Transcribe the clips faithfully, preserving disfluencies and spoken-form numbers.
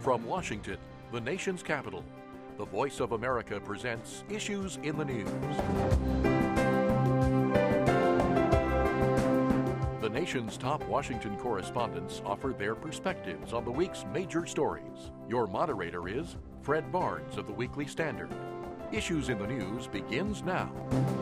From Washington, the nation's capital, the Voice of America presents Issues in the News. The nation's top Washington correspondents offer their perspectives on the week's major stories. Your moderator is Fred Barnes of the Weekly Standard. Issues in the News begins now.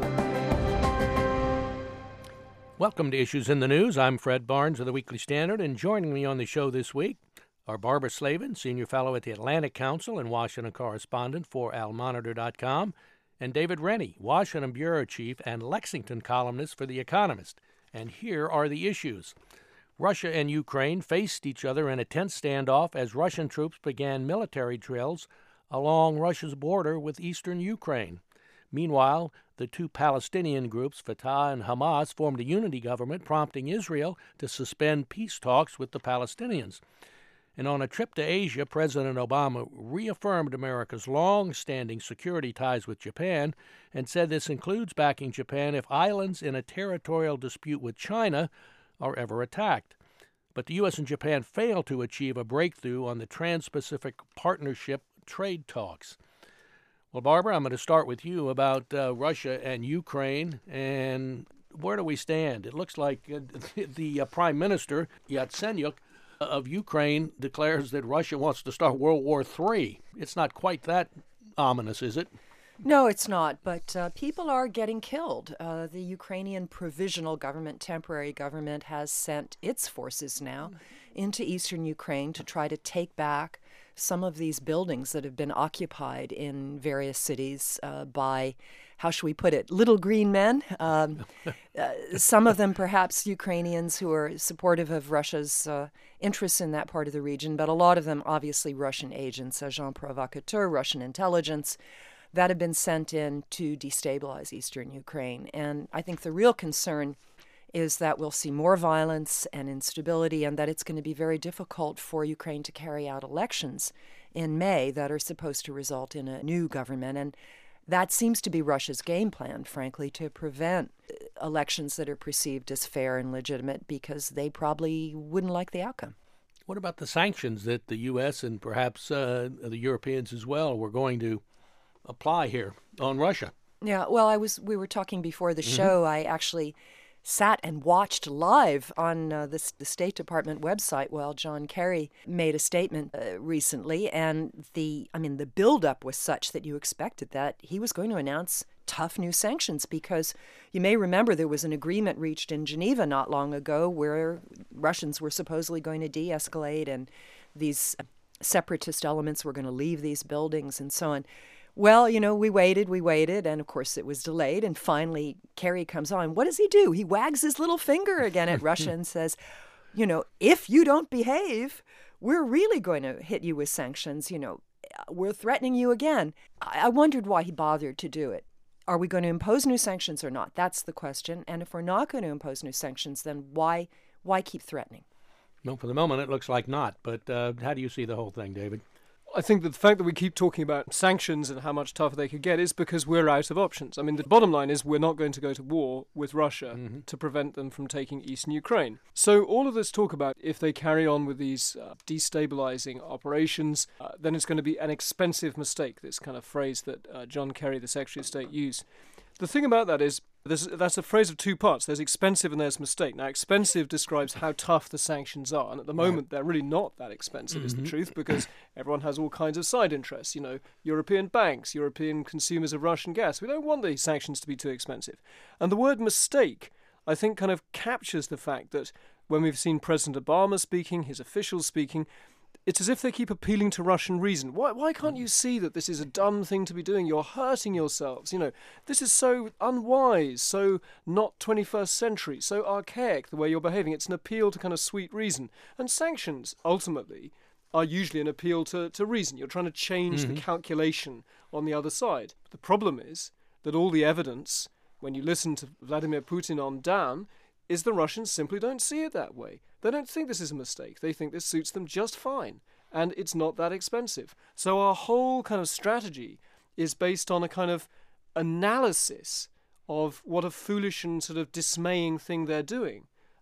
Welcome to Issues in the News. I'm Fred Barnes of the Weekly Standard, and joining me on the show this week are Barbara Slavin, Senior Fellow at the Atlantic Council and Washington correspondent for Al Monitor dot com, and David Rennie, Washington Bureau Chief and Lexington columnist for The Economist. And here are the issues. Russia and Ukraine faced each other in a tense standoff as Russian troops began military drills along Russia's border with eastern Ukraine. Meanwhile, the two Palestinian groups, Fatah and Hamas, formed a unity government, prompting Israel to suspend peace talks with the Palestinians. And on a trip to Asia, President Obama reaffirmed America's long-standing security ties with Japan and said this includes backing Japan if islands in a territorial dispute with China are ever attacked. But the U S and Japan failed to achieve a breakthrough on the Trans-Pacific Partnership trade talks. Well, Barbara, I'm going to start with you about uh, Russia and Ukraine, and where do we stand? It looks like uh, the uh, Prime Minister, Yatsenyuk, of Ukraine declares that Russia wants to start World War Three. It's not quite that ominous, is it? No, it's not, but uh, people are getting killed. Uh, the Ukrainian Provisional Government, temporary government, has sent its forces now into eastern Ukraine to try to take back some of these buildings that have been occupied in various cities uh, by, how should we put it, little green men. Um, uh, some of them perhaps Ukrainians who are supportive of Russia's uh, interests in that part of the region, but a lot of them obviously Russian agents, agents provocateurs, Russian intelligence, that have been sent in to destabilize eastern Ukraine. And I think the real concern is that we'll see more violence and instability, and that it's going to be very difficult for Ukraine to carry out elections in May that are supposed to result in a new government. And that seems to be Russia's game plan, frankly, to prevent elections that are perceived as fair and legitimate, because they probably wouldn't like the outcome. What about the sanctions that the U S and perhaps uh, the Europeans as well were going to apply here on Russia? Yeah, well, I was. we were talking before the Mm-hmm. show. I actually sat and watched live on uh, this, the State Department website while John Kerry made a statement uh, recently, and the I mean the buildup was such that you expected that he was going to announce tough new sanctions, because you may remember there was an agreement reached in Geneva not long ago where Russians were supposedly going to de-escalate and these separatist elements were going to leave these buildings and so on. Well, you know, we waited, we waited, and of course it was delayed, and finally Kerry comes on. What does he do? He wags his little finger again at Russia and says, you know, if you don't behave, we're really going to hit you with sanctions. You know, we're threatening you again. I, I wondered why he bothered to do it. Are we going to impose new sanctions or not? That's the question. And if we're not going to impose new sanctions, then why why keep threatening? No, for the moment it looks like not. But uh, how do you see the whole thing, David? I think that the fact that we keep talking about sanctions and how much tougher they could get is because we're out of options. I mean, the bottom line is we're not going to go to war with Russia mm-hmm. to prevent them from taking eastern Ukraine. So all of this talk about if they carry on with these uh, destabilizing operations, uh, then it's going to be an expensive mistake, this kind of phrase that uh, John Kerry, the Secretary of State, used. The thing about that is, there's, that's a phrase of two parts. There's expensive and there's mistake. Now, expensive describes how tough the sanctions are, and at the moment they're really not that expensive, mm-hmm. is the truth, because everyone has all kinds of side interests. You know, European banks, European consumers of Russian gas. We don't want the sanctions to be too expensive. And the word mistake, I think, kind of captures the fact that when we've seen President Obama speaking, his officials speaking, it's as if they keep appealing to Russian reason. Why why can't you see that this is a dumb thing to be doing? You're hurting yourselves. You know, this is so unwise, so not twenty-first century, so archaic the way you're behaving. It's an appeal to kind of sweet reason. And sanctions, ultimately, are usually an appeal to, to reason. You're trying to change mm-hmm. the calculation on the other side. The problem is that all the evidence, when you listen to Vladimir Putin on down, is the Russians simply don't see it that way. They don't think this is a mistake. They think this suits them just fine, and it's not that expensive. So our whole kind of strategy is based on a kind of analysis of what a foolish and sort of dismaying thing they're doing.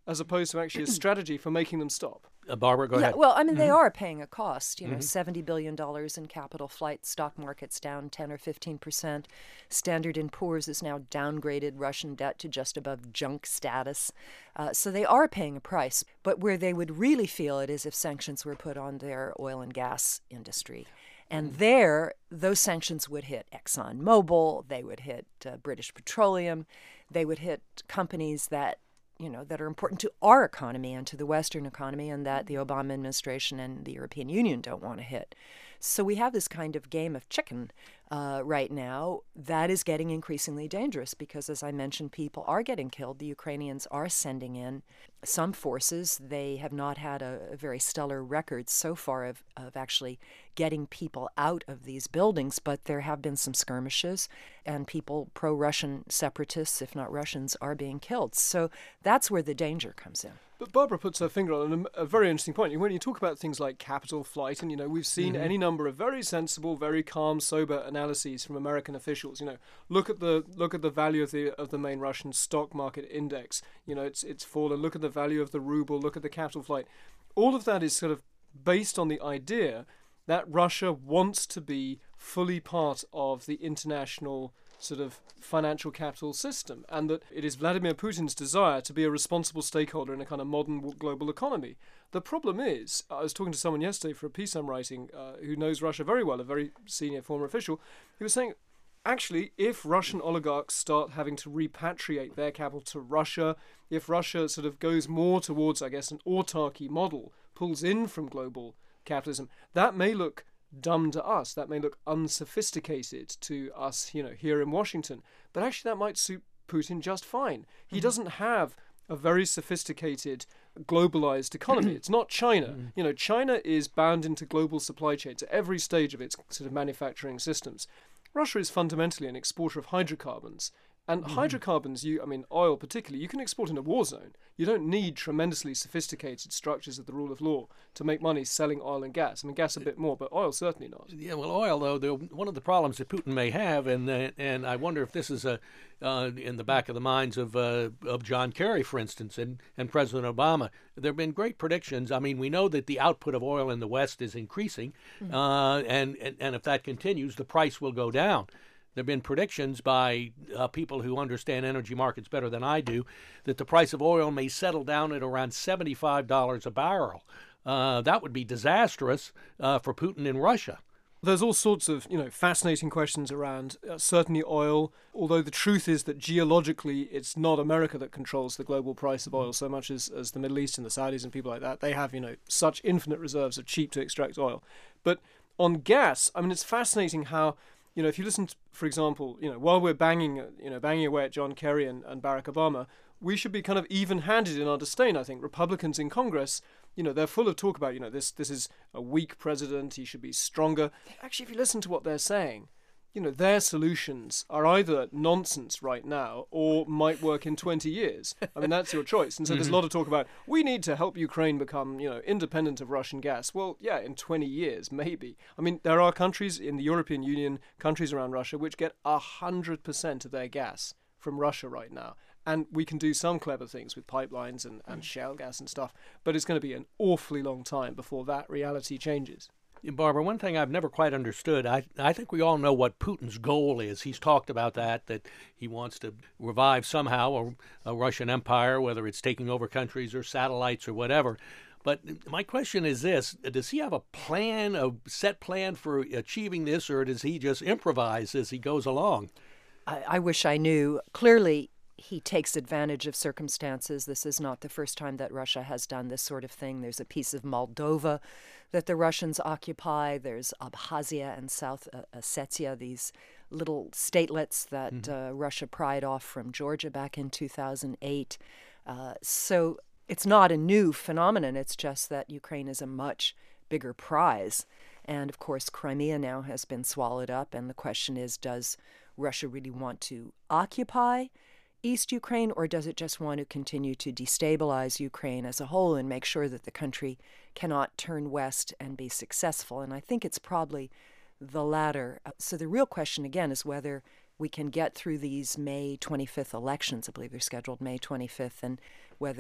as opposed to actually a strategy for making them stop. Uh, Barbara, go yeah, ahead. Well, I mean, mm-hmm. they are paying a cost. You know, Mm-hmm. seventy billion dollars in capital flight, stock market's down ten or fifteen percent. Standard and Poor's has now downgraded Russian debt to just above junk status. Uh, so they are paying a price. But where they would really feel it is if sanctions were put on their oil and gas industry. And there, those sanctions would hit ExxonMobil, they would hit uh, British Petroleum, they would hit companies that you know, that are important to our economy and to the Western economy and that the Obama administration and the European Union don't want to hit. So we have this kind of game of chicken uh, right now that is getting increasingly dangerous because, as I mentioned, people are getting killed. The Ukrainians are sending in some forces. They have not had a, a very stellar record so far of, of actually getting people out of these buildings, but there have been some skirmishes and people, pro-Russian separatists, if not Russians, are being killed. So that's where the danger comes in. But Barbara puts her finger on a, a very interesting point. When you talk about things like capital flight, and, you know, we've seen mm-hmm. any number of very sensible, very calm, sober analyses from American officials. You know, look at the look at the value of the of the main Russian stock market index. You know, it's it's fallen. Look at the value of the ruble. Look at the capital flight. All of that is sort of based on the idea that Russia wants to be fully part of the international sort of financial capital system, and that it is Vladimir Putin's desire to be a responsible stakeholder in a kind of modern global economy. The problem is, I was talking to someone yesterday for a piece I'm writing uh, who knows Russia very well, a very senior former official. He was saying, actually, if Russian oligarchs start having to repatriate their capital to Russia, if Russia sort of goes more towards, I guess, an autarky model, pulls in from global capitalism, that may look dumb to us, that may look unsophisticated to us, you know, here in Washington, but actually that might suit Putin just fine. He mm-hmm. doesn't have a very sophisticated globalized economy. It's not China. Mm-hmm. You know, China is bound into global supply chains at every stage of its sort of manufacturing systems. Russia is fundamentally an exporter of hydrocarbons. And mm. hydrocarbons, you, I mean, oil particularly, you can export in a war zone. You don't need tremendously sophisticated structures of the rule of law to make money selling oil and gas. I mean, gas a bit more, but oil certainly not. Yeah, well, oil, though, the, one of the problems that Putin may have, and uh, and I wonder if this is a, uh, in the back of the minds of uh, of John Kerry, for instance, and, and President Obama, there have been great predictions. I mean, we know that the output of oil in the West is increasing, mm. uh, and, and, and if that continues, the price will go down. There have been predictions by uh, people who understand energy markets better than I do that the price of oil may settle down at around seventy-five dollars a barrel. Uh, that would be disastrous uh, for Putin in Russia. There's all sorts of, you know, fascinating questions around uh, certainly oil, although the truth is that geologically it's not America that controls the global price of oil so much as, as the Middle East and the Saudis and people like that. They have, you know, such infinite reserves of cheap to extract oil. But on gas, I mean, it's fascinating how, you know, if you listen, to, for example, you know, while we're banging, you know, banging away at John Kerry and, and Barack Obama, we should be kind of even-handed in our disdain, I think. Republicans in Congress, you know, they're full of talk about, you know, this this is a weak president, he should be stronger. Actually, if you listen to what they're saying, you know, their solutions are either nonsense right now or might work in twenty years. I mean, that's your choice. And so mm-hmm. there's a lot of talk about, we need to help Ukraine become, you know, independent of Russian gas. Well, yeah, in twenty years, maybe. I mean, there are countries in the European Union, countries around Russia, which get one hundred percent of their gas from Russia right now. And we can do some clever things with pipelines and, and shale gas and stuff, but it's going to be an awfully long time before that reality changes. Barbara, one thing I've never quite understood, I I think we all know what Putin's goal is. He's talked about that, that he wants to revive somehow a, a Russian empire, whether it's taking over countries or satellites or whatever. But my question is this, does he have a plan, a set plan for achieving this, or does he just improvise as he goes along? I, I wish I knew. Clearly, he takes advantage of circumstances. This is not the first time that Russia has done this sort of thing. There's a piece of Moldova that the Russians occupy. There's Abkhazia and South Ossetia, these little statelets that mm-hmm. uh, Russia pried off from Georgia back in two thousand eight. Uh, so it's not a new phenomenon. It's just that Ukraine is a much bigger prize. And, of course, Crimea now has been swallowed up. And the question is, does Russia really want to occupy East Ukraine, or does it just want to continue to destabilize Ukraine as a whole and make sure that the country cannot turn west and be successful? And I think it's probably the latter. So the real question, again, is whether we can get through these May twenty-fifth elections. I believe they're scheduled May twenty-fifth, and whether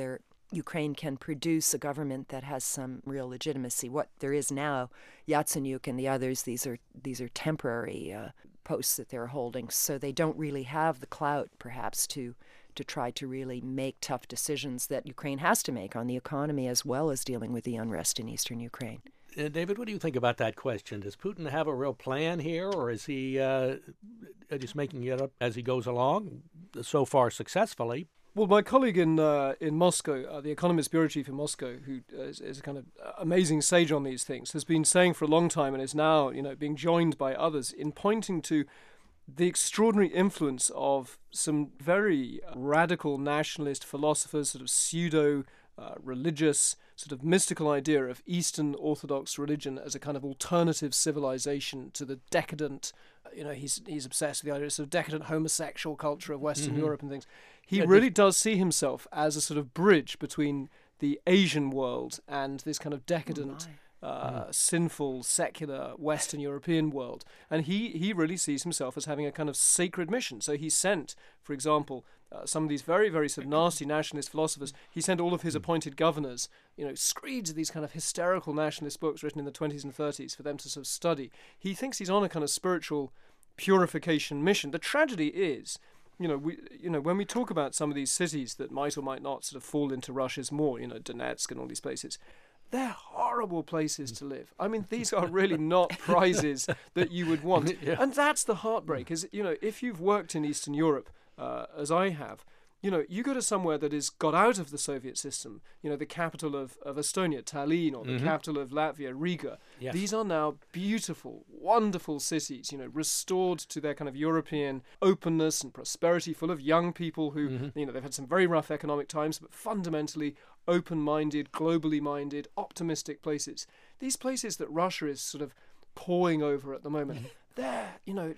Ukraine can produce a government that has some real legitimacy. What there is now, Yatsenyuk and the others, these are these are temporary uh, posts that they're holding, so they don't really have the clout, perhaps, to to try to really make tough decisions that Ukraine has to make on the economy as well as dealing with the unrest in eastern Ukraine. Uh, David, what do you think about that question? Does Putin have a real plan here, or is he uh, just making it up as he goes along, so far successfully? Well, my colleague in uh, in Moscow, uh, the Economist bureau chief in Moscow, who is, is a kind of amazing sage on these things, has been saying for a long time, and is now, you know, being joined by others in pointing to the extraordinary influence of some very radical nationalist philosophers, sort of pseudo uh, religious, sort of mystical idea of Eastern Orthodox religion as a kind of alternative civilization to the decadent. You know, he's he's obsessed with the idea of sort of decadent homosexual culture of Western mm-hmm. Europe and things. He yeah, really does see himself as a sort of bridge between the Asian world and this kind of decadent, oh uh, mm. sinful, secular Western European world. And he, he really sees himself as having a kind of sacred mission. So he sent, for example, uh, some of these very, very sort of nasty nationalist philosophers, he sent all of his appointed governors, you know, screeds of these kind of hysterical nationalist books written in the twenties and thirties for them to sort of study. He thinks he's on a kind of spiritual purification mission. The tragedy is, you know, we, you know, when we talk about some of these cities that might or might not sort of fall into Russia's more, you know, Donetsk and all these places, they're horrible places to live. I mean, these are really not prizes that you would want. Yeah. And that's the heartbreak, is, you know, if you've worked in Eastern Europe, uh, as I have, you know, you go to somewhere that has got out of the Soviet system, you know, the capital of, of Estonia, Tallinn, or the mm-hmm. capital of Latvia, Riga. Yes. These are now beautiful, wonderful cities, you know, restored to their kind of European openness and prosperity, full of young people who, mm-hmm. you know, they've had some very rough economic times, but fundamentally open-minded, globally minded, optimistic places. These places that Russia is sort of pawing over at the moment, mm-hmm. they're, you know,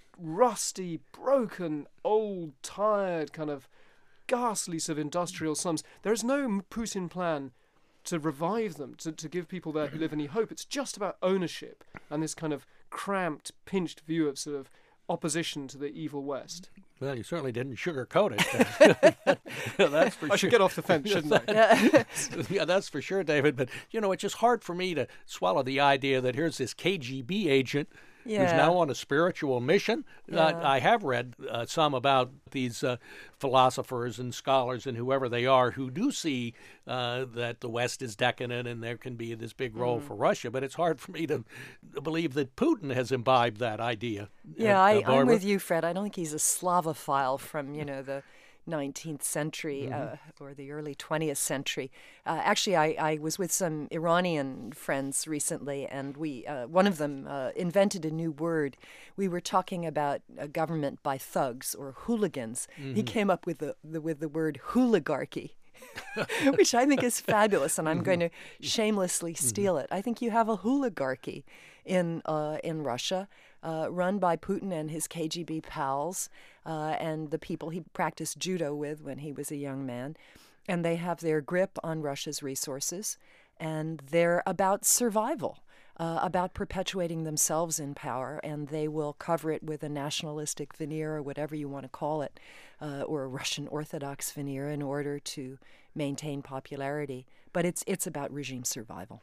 rusty, broken, old, tired, kind of ghastly sort of industrial slums. There is no Putin plan to revive them, to, to give people there who live any hope. It's just about ownership and this kind of cramped, pinched view of sort of opposition to the evil West. Well, you certainly didn't sugarcoat it. That's for I sure. should get off the fence, shouldn't I? Yeah, that's for sure, David. But, you know, it's just hard for me to swallow the idea that here's this K G B agent yeah. who's now on a spiritual mission. Yeah. Uh, I have read uh, some about these uh, philosophers and scholars and whoever they are who do see uh, that the West is decadent and there can be this big role mm. for Russia. But it's hard for me to believe that Putin has imbibed that idea. Yeah, uh, I, uh, I'm with you, Fred. I don't think he's a Slavophile from, you know, the nineteenth century mm-hmm. uh, or the early twentieth century. Uh, actually, I, I was with some Iranian friends recently, and we uh, one of them uh, invented a new word. We were talking about a government by thugs or hooligans. Mm-hmm. He came up with the, the with the word hooligarchy. Which I think is fabulous, and I'm mm-hmm. going to shamelessly steal mm-hmm. it. I think you have a hooligarchy in uh, in Russia, uh, run by Putin and his K G B pals, uh, and the people he practiced judo with when he was a young man. And they have their grip on Russia's resources, and they're about survival, uh, about perpetuating themselves in power, and they will cover it with a nationalistic veneer or whatever you want to call it, uh, or a Russian Orthodox veneer in order to maintain popularity. But it's it's about regime survival.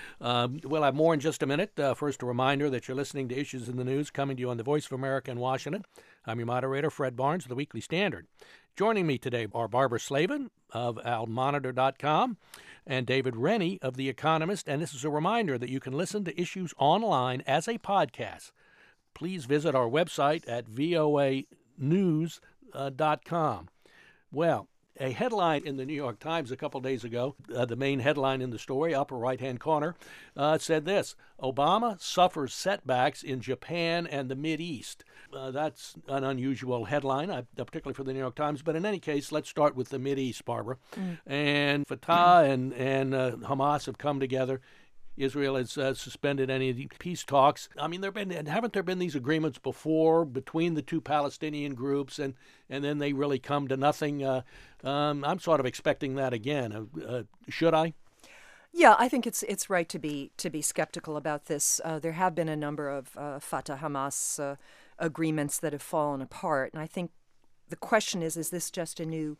Um, we'll have more in just a minute. Uh, first, a reminder that you're listening to Issues in the News, coming to you on the Voice of America in Washington. I'm your moderator, Fred Barnes of the Weekly Standard. Joining me today are Barbara Slavin of Al Monitor dot com and David Rennie of The Economist. And this is a reminder that you can listen to Issues online as a podcast. Please visit our website at V O A news dot com. Well, a headline in the New York Times a couple days ago, uh, the main headline in the story, upper right-hand corner, uh, said this: Obama suffers setbacks in Japan and the Mideast. Uh, that's an unusual headline, uh, particularly for the New York Times. But in any case, let's start with the Mideast, Barbara. Mm. And Fatah mm. and, and uh, Hamas have come together. Israel has uh, suspended any peace talks. I mean, there been haven't there been these agreements before between the two Palestinian groups, and, and then they really come to nothing? Uh, um, I'm sort of expecting that again. Uh, uh, should I? Yeah, I think it's it's right to be to be skeptical about this. Uh, there have been a number of uh, Fatah-Hamas uh, agreements that have fallen apart, and I think the question is: is this just a new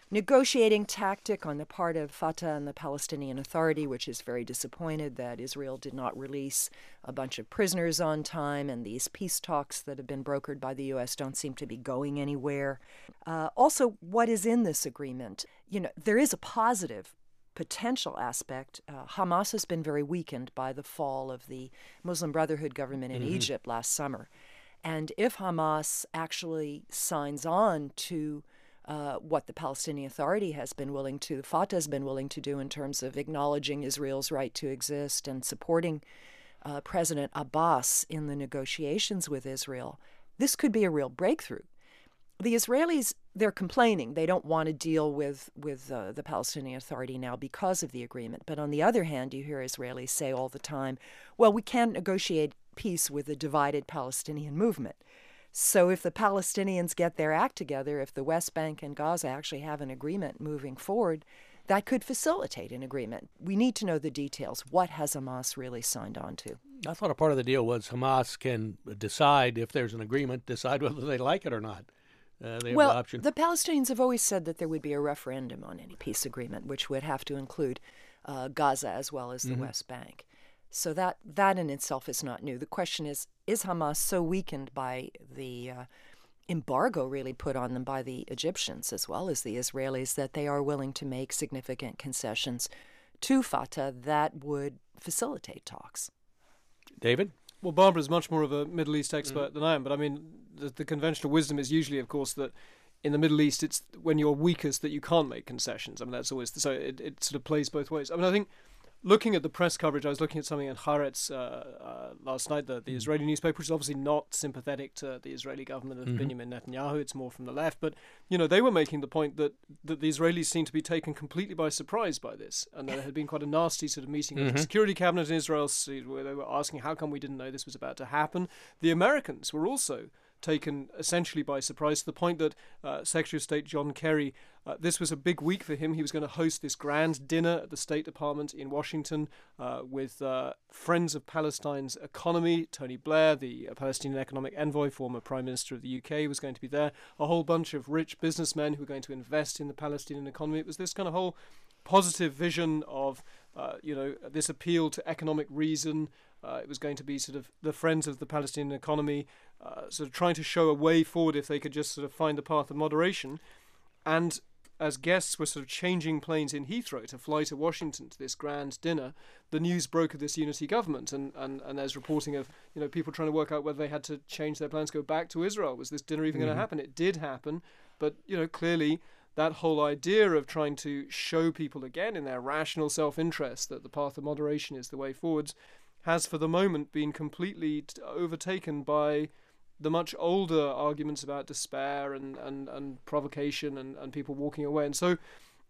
negotiating tactic on the part of Fatah and the Palestinian Authority, which is very disappointed that Israel did not release a bunch of prisoners on time, and these peace talks that have been brokered by the U S don't seem to be going anywhere. Uh, also, what is in this agreement? You know, there is a positive potential aspect. Uh, Hamas has been very weakened by the fall of the Muslim Brotherhood government in mm-hmm. Egypt last summer. And if Hamas actually signs on to uh, what the Palestinian Authority has been willing to, Fatah has been willing to do in terms of acknowledging Israel's right to exist and supporting uh, President Abbas in the negotiations with Israel, this could be a real breakthrough. The Israelis, they're complaining. They don't want to deal with, with uh, the Palestinian Authority now because of the agreement. But on the other hand, you hear Israelis say all the time, well, we can't negotiate peace with a divided Palestinian movement. So if the Palestinians get their act together, if the West Bank and Gaza actually have an agreement moving forward, that could facilitate an agreement. We need to know the details. What has Hamas really signed on to? I thought a part of the deal was Hamas can decide, if there's an agreement, decide whether they like it or not. Uh, they have well, the option. The Palestinians have always said that there would be a referendum on any peace agreement, which would have to include uh, Gaza as well as the mm-hmm. West Bank. So that that in itself is not new. The question is, is Hamas so weakened by the uh, embargo really put on them by the Egyptians as well as the Israelis that they are willing to make significant concessions to Fatah that would facilitate talks? David? Well, Barbara's much more of a Middle East expert mm. than I am, but I mean, the, the conventional wisdom is usually, of course, that in the Middle East, it's when you're weakest that you can't make concessions. I mean, that's always, the, so it, it sort of plays both ways. I mean, I think looking at the press coverage, I was looking at something in Haaretz uh, uh, last night, the, the mm. Israeli newspaper, which is obviously not sympathetic to the Israeli government of mm-hmm. Benjamin Netanyahu. It's more from the left. But, you know, they were making the point that, that the Israelis seem to be taken completely by surprise by this. And there had been quite a nasty sort of meeting mm-hmm. of the security cabinet in Israel where they were asking how come we didn't know this was about to happen. The Americans were also taken essentially by surprise to the point that uh, Secretary of State John Kerry, uh, this was a big week for him. He was going to host this grand dinner at the State Department in Washington uh, with uh, Friends of Palestine's Economy. Tony Blair, the uh, Palestinian economic envoy, former Prime Minister of the U K, was going to be there. A whole bunch of rich businessmen who were going to invest in the Palestinian economy. It was this kind of whole positive vision of, uh, you know, this appeal to economic reason. Uh, it was going to be sort of the Friends of the Palestinian Economy, uh, sort of trying to show a way forward if they could just sort of find the path of moderation. And as guests were sort of changing planes in Heathrow to fly to Washington to this grand dinner, the news broke of this unity government, and, and, and there's reporting of, you know, people trying to work out whether they had to change their plans, go back to Israel. Was this dinner even mm-hmm. going to happen? It did happen, but, you know, clearly that whole idea of trying to show people again in their rational self-interest that the path of moderation is the way forwards has for the moment been completely t- overtaken by the much older arguments about despair and, and, and provocation and, and people walking away. And so,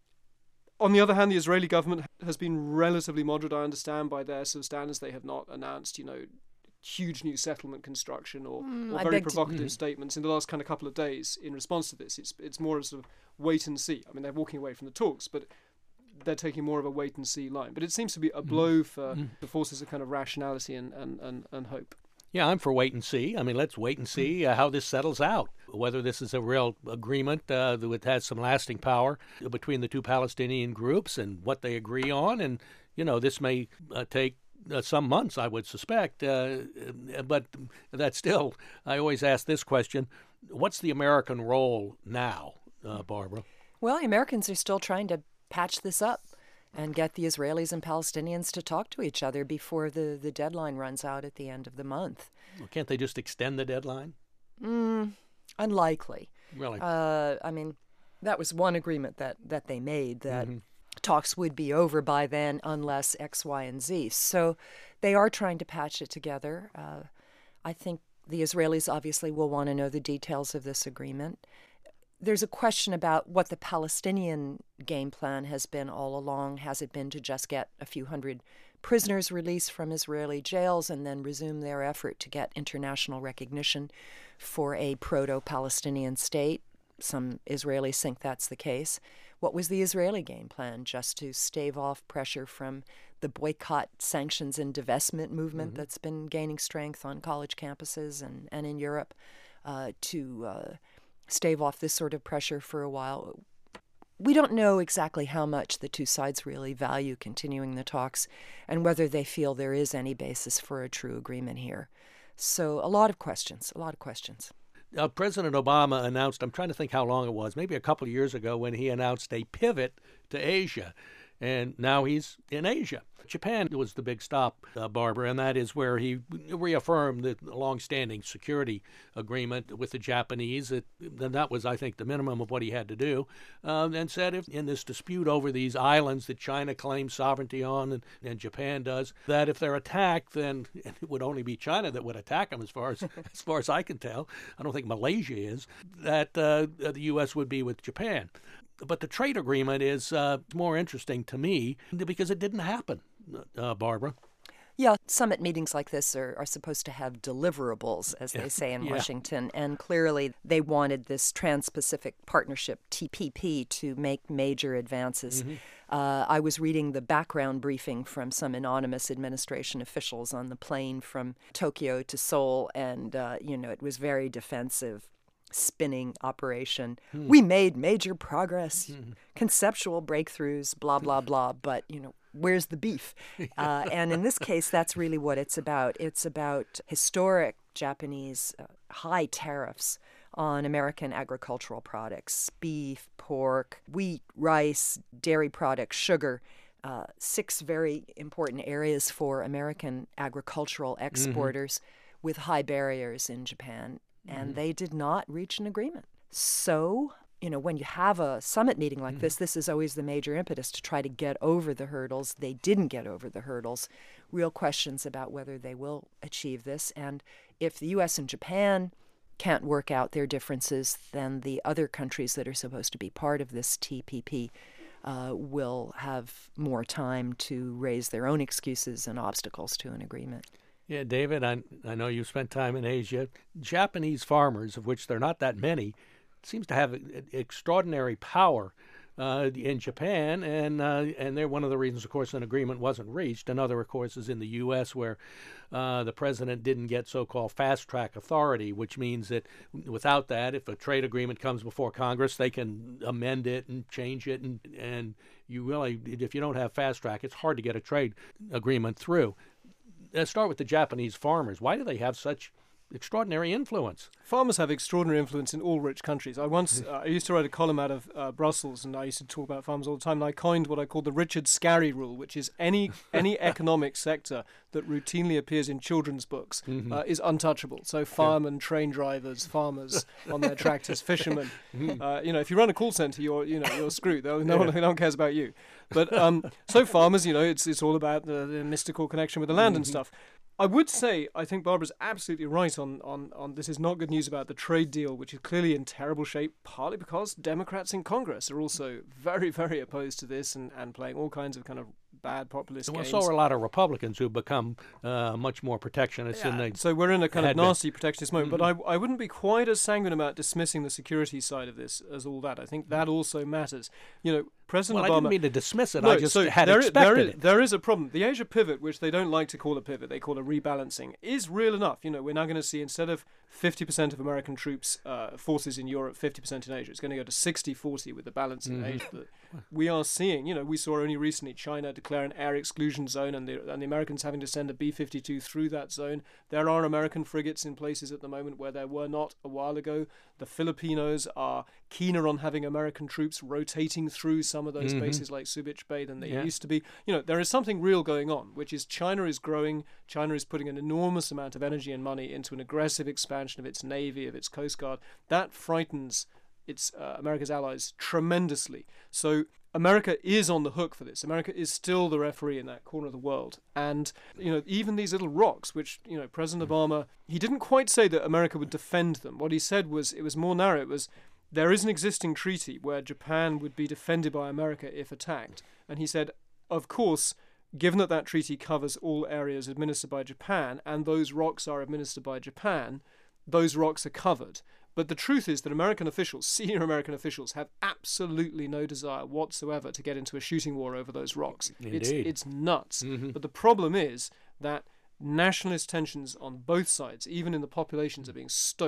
on the other hand, the Israeli government has been relatively moderate, I understand, by their sort of standards. They have not announced, you know, huge new settlement construction or, mm, or very provocative to, mm. statements in the last kind of couple of days in response to this. It's it's more of sort of wait and see. I mean, they're walking away from the talks, but they're taking more of a wait and see line. But it seems to be a blow mm. for mm. the forces of kind of rationality and, and, and, and hope. Yeah, I'm for wait and see. I mean, let's wait and see uh, how this settles out, whether this is a real agreement uh, that has some lasting power between the two Palestinian groups and what they agree on. And, you know, this may uh, take uh, some months, I would suspect. Uh, but that's still, I always ask this question, what's the American role now, uh, Barbara? Well, the Americans are still trying to patch this up and get the Israelis and Palestinians to talk to each other before the, the deadline runs out at the end of the month. Well, can't they just extend the deadline? Mm, unlikely. Really? Uh, I mean, that was one agreement that, that they made, that mm-hmm. talks would be over by then unless X, Y, and Z. So they are trying to patch it together. Uh, I think the Israelis obviously will want to know the details of this agreement. There's a question about what the Palestinian game plan has been all along. Has it been to just get a few hundred prisoners released from Israeli jails and then resume their effort to get international recognition for a proto-Palestinian state? Some Israelis think that's the case. What was the Israeli game plan? Just to stave off pressure from the boycott, sanctions, and divestment movement mm-hmm. that's been gaining strength on college campuses and, and in Europe, uh, to... Uh, stave off this sort of pressure for a while. we don't know exactly how much the two sides really value continuing the talks and whether they feel there is any basis for a true agreement here. So a lot of questions, a lot of questions. Uh, President Obama announced, I'm trying to think how long it was, maybe a couple of years ago, when he announced a pivot to Asia. And now he's in Asia. Japan was the big stop, uh, Barbara, and that is where he reaffirmed the longstanding security agreement with the Japanese. It, and that was, I think, the minimum of what he had to do, um, and said if in this dispute over these islands that China claims sovereignty on and, and Japan does, that if they're attacked, then it would only be China that would attack them, as far as as far as I can tell. I don't think Malaysia is. That uh, the U S would be with Japan. But the trade agreement is uh, more interesting to me because it didn't happen, uh, Barbara. Yeah, summit meetings like this are, are supposed to have deliverables, as they say in yeah. Washington. And clearly they wanted this Trans-Pacific Partnership, T P P, to make major advances. Mm-hmm. Uh, I was reading the background briefing from some anonymous administration officials on the plane from Tokyo to Seoul, and, uh, you know, it was very defensive. Spinning operation. Hmm. We made major progress, hmm. conceptual breakthroughs, blah, blah, blah. But, you know, where's the beef? Uh, and in this case, that's really what it's about. It's about historic Japanese uh, high tariffs on American agricultural products, beef, pork, wheat, rice, dairy products, sugar. Uh, six very important areas for American agricultural exporters mm-hmm. with high barriers in Japan. And mm-hmm. they did not reach an agreement. So, you know, when you have a summit meeting like mm-hmm. this, this is always the major impetus to try to get over the hurdles. They didn't get over the hurdles. Real questions about whether they will achieve this. And if the U S and Japan can't work out their differences, then the other countries that are supposed to be part of this T P P uh, will have more time to raise their own excuses and obstacles to an agreement. Yeah, David, I, I know you've spent time in Asia. Japanese farmers, of which there are not that many, seems to have extraordinary power uh, in Japan, and uh, and they're one of the reasons, of course, an agreement wasn't reached. Another, of course, is in the U S, where uh, the president didn't get so-called fast-track authority, which means that without that, if a trade agreement comes before Congress, they can amend it and change it, and, and you really, if you don't have fast-track, it's hard to get a trade agreement through. Let's start with the Japanese farmers. Why do they have such extraordinary influence? Farmers have extraordinary influence in all rich countries. I once uh, I used to write a column out of uh, Brussels, and I used to talk about farmers all the time. And I coined what I called the Richard Scarry rule, which is any any economic sector that routinely appears in children's books mm-hmm. uh, is untouchable. So firemen, yeah. train drivers, farmers on their tractors, fishermen. Uh, you know, if you run a call center, you're you know you're screwed. No yeah. one, no one cares about you. But um, so farmers, you know, it's it's all about the, the mystical connection with the land mm-hmm. and stuff. I would say I think Barbara's absolutely right on, on, on this is not good news about the trade deal, which is clearly in terrible shape, partly because Democrats in Congress are also very, very opposed to this and, and playing all kinds of kind of bad populist well, games. So are a lot of Republicans who've become uh, much more protectionist. Yeah. Than they so we're in a kind of nasty been. protectionist moment, mm-hmm. but I, I wouldn't be quite as sanguine about dismissing the security side of this as all that. I think that also matters. You know, President well, Obama... I didn't mean to dismiss it. No, I just so had there, expected there is, it. There is a problem. The Asia pivot, which they don't like to call a pivot, they call a rebalancing, is real enough. You know, we're now going to see, instead of fifty percent of American troops, uh, forces in Europe, fifty percent in Asia, it's going to go to sixty forty with the balance in mm-hmm. Asia. But we are seeing, you know, we saw only recently China declare an air exclusion zone and the, and the Americans having to send a B fifty-two through that zone. There are American frigates in places at the moment where there were not a while ago. The Filipinos are keener on having American troops rotating through some of those mm-hmm. bases like Subic Bay than they yeah. used to be. You know, there is something real going on, which is China is growing. China is putting an enormous amount of energy and money into an aggressive expansion of its navy, of its coast guard. That frightens its uh, America's allies tremendously. So America is on the hook for this. America is still the referee in that corner of the world. And, you know, even these little rocks, which, you know, President Obama, he didn't quite say that America would defend them. What he said was, it was more narrow. It was, there is an existing treaty where Japan would be defended by America if attacked. And he said, of course, given that that treaty covers all areas administered by Japan, and those rocks are administered by Japan, those rocks are covered. But the truth is that American officials, senior American officials, have absolutely no desire whatsoever to get into a shooting war over those rocks. Indeed. It's, it's nuts. Mm-hmm. But the problem is that nationalist tensions on both sides, even in the populations, are being stoked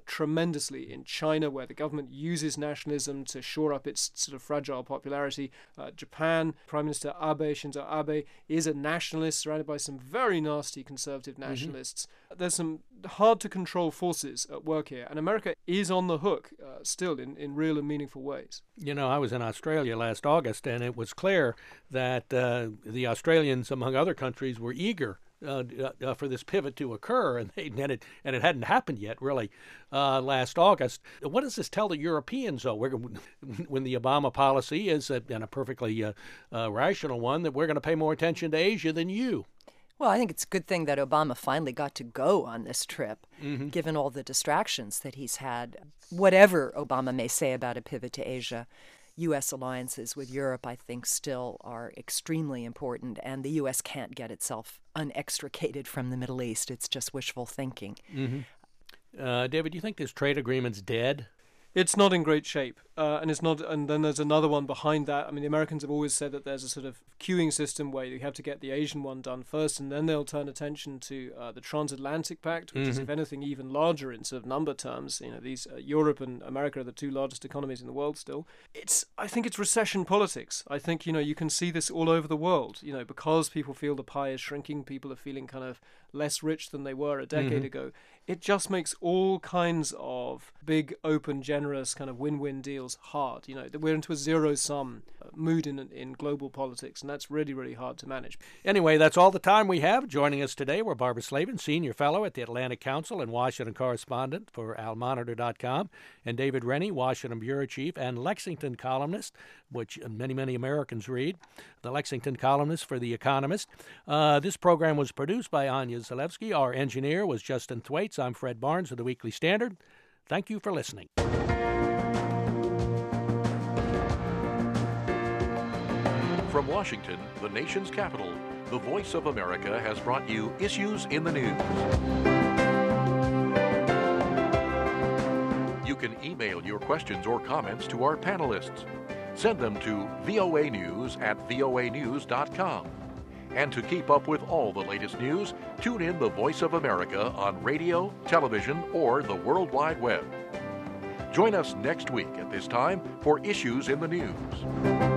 tremendously in China, where the government uses nationalism to shore up its sort of fragile popularity. Uh, Japan, Prime Minister Abe, Shinzo Abe, is a nationalist surrounded by some very nasty conservative nationalists. Mm-hmm. There's some hard-to-control forces at work here, and America is on the hook uh, still in, in real and meaningful ways. You know, I was in Australia last August, and it was clear that uh, the Australians, among other countries, were eager Uh, uh, for this pivot to occur, and, they, and, it, and it hadn't happened yet, really, uh, last August. What does this tell the Europeans, though, we're, when the Obama policy is, a, and a perfectly uh, uh, rational one, that we're going to pay more attention to Asia than you? Well, I think it's a good thing that Obama finally got to go on this trip, mm-hmm. given all the distractions that he's had. Whatever Obama may say about a pivot to Asia, U S alliances with Europe, I think, still are extremely important, and the U S can't get itself unextricated from the Middle East. It's just wishful thinking. Mm-hmm. Uh, David, do you think this trade agreement's dead? It's not in great shape, uh, and it's not. And then there's another one behind that. I mean, the Americans have always said that there's a sort of queuing system where you have to get the Asian one done first, and then they'll turn attention to uh, the Transatlantic Pact, which mm-hmm. is, if anything, even larger in sort of number terms. You know, these uh, Europe and America are the two largest economies in the world still. It's, I think, it's recession politics. I think, you know, you can see this all over the world. You know, because people feel the pie is shrinking, people are feeling kind of less rich than they were a decade mm-hmm. ago. It just makes all kinds of big, open, generous kind of win-win deals hard. You know, we're into a zero-sum mood in in global politics, and that's really, really hard to manage. Anyway, that's all the time we have. Joining us today were Barbara Slavin, Senior Fellow at the Atlantic Council and Washington Correspondent for Al Monitor dot com, and David Rennie, Washington Bureau Chief and Lexington columnist, which many, many Americans read, the Lexington columnist for The Economist. Uh, this program was produced by Anya Zalewski. Our engineer was Justin Thwaites. I'm Fred Barnes of the Weekly Standard. Thank you for listening. From Washington, the nation's capital, the Voice of America has brought you Issues in the News. You can email your questions or comments to our panelists. Send them to voa news at voa news dot com. And to keep up with all the latest news, tune in the Voice of America on radio, television, or the World Wide Web. Join us next week at this time for Issues in the News.